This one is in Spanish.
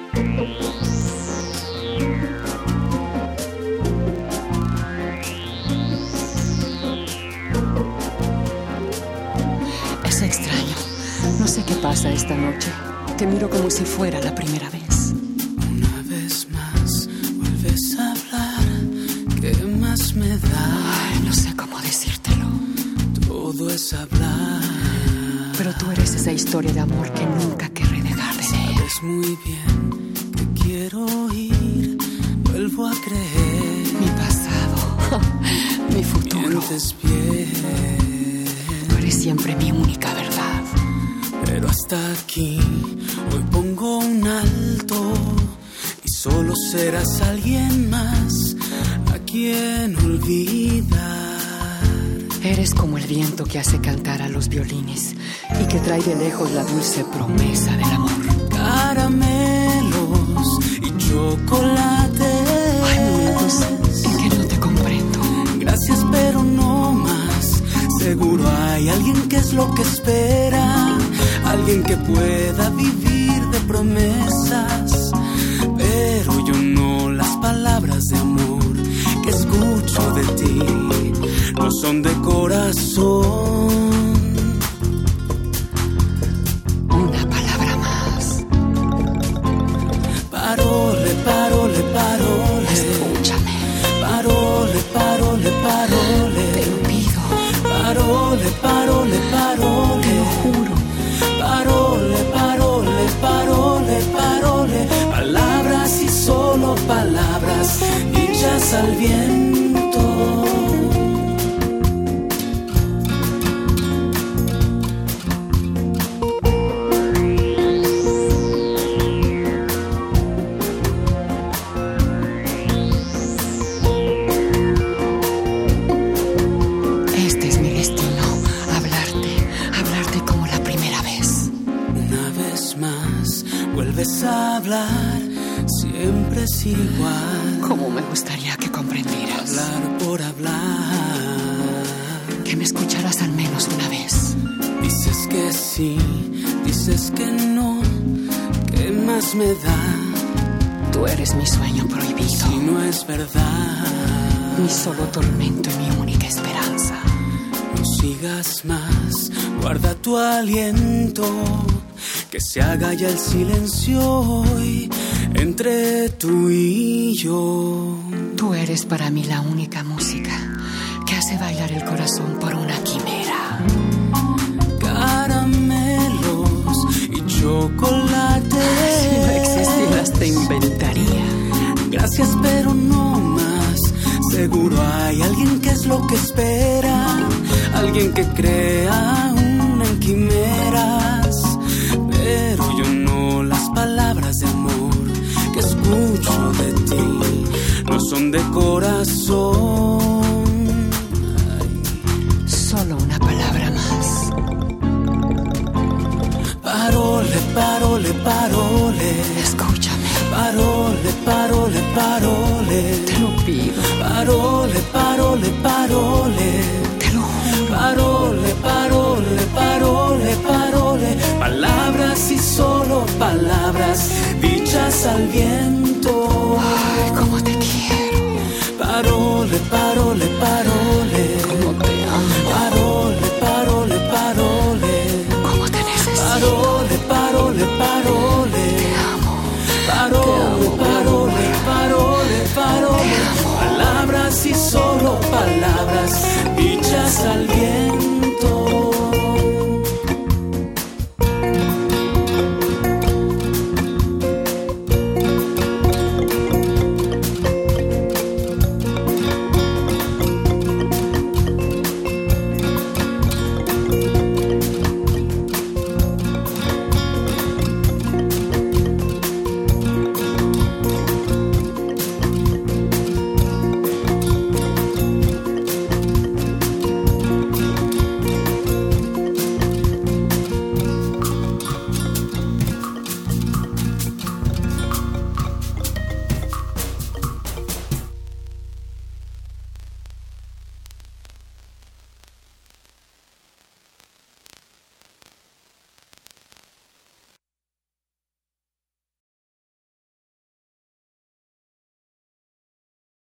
Es extraño. No sé qué pasa esta noche. Te miro como si fuera la primera vez. Una vez más vuelves a hablar. ¿Qué más me da? Ay, no sé cómo decírtelo. Todo es hablar. Pero tú eres esa historia de amor que nunca querré dejar de leer. Sabes muy bien que quiero ir. Vuelvo a creer. Mi pasado, mi futuro. Mientes bien. Tú eres siempre mi única verdad. Pero hasta aquí, hoy pongo un alto. Y solo serás alguien más a quien olvidar. Eres como el viento que hace cantar a los violines y que trae de lejos la dulce promesa del amor. Caramelos y chocolate. Hay momentos en que no te comprendo. Gracias, pero no más. Seguro hay alguien que es lo que espera. Alguien que pueda vivir de promesas. Pero yo no, las palabras de amor que escucho de ti no son de corazón. Una palabra más. Parole, parole, parole. Escúchame. Parole, parole, parole. Te lo pido. Parole, parole, parole. Te lo juro. Parole, parole, parole, parole. Palabras y solo palabras dichas al viento. Este es mi destino. Hablarte como la primera vez. Una vez más vuelves a hablar. Siempre es igual. Cómo me gustaría que comprendieras. Hablar por hablar. Que me escucharas al menos una vez. Dices que sí, dices que no. ¿Qué más me da? Tú eres mi sueño prohibido. Si no es verdad. Mi solo tormento y mi única esperanza. No sigas más, guarda tu aliento. Que se haga ya el silencio hoy entre tú y yo. Tú eres para mí la única música que hace bailar el corazón por una quimera. Caramelos y chocolate. Si no existieras te inventaría. Gracias, pero no más. Seguro hay alguien que es lo que espera. Alguien que crea aún en quimeras. Pero yo no, las palabras de amor que escucho de ti no son de corazón. Solo una palabra más. Parole, parole, parole. Escúchame. Parole, parole, parole. Te lo pido. Parole, parole, parole. Te lo juro. Parole, parole, parole, parole. Palabras y solo palabras dichas al viento.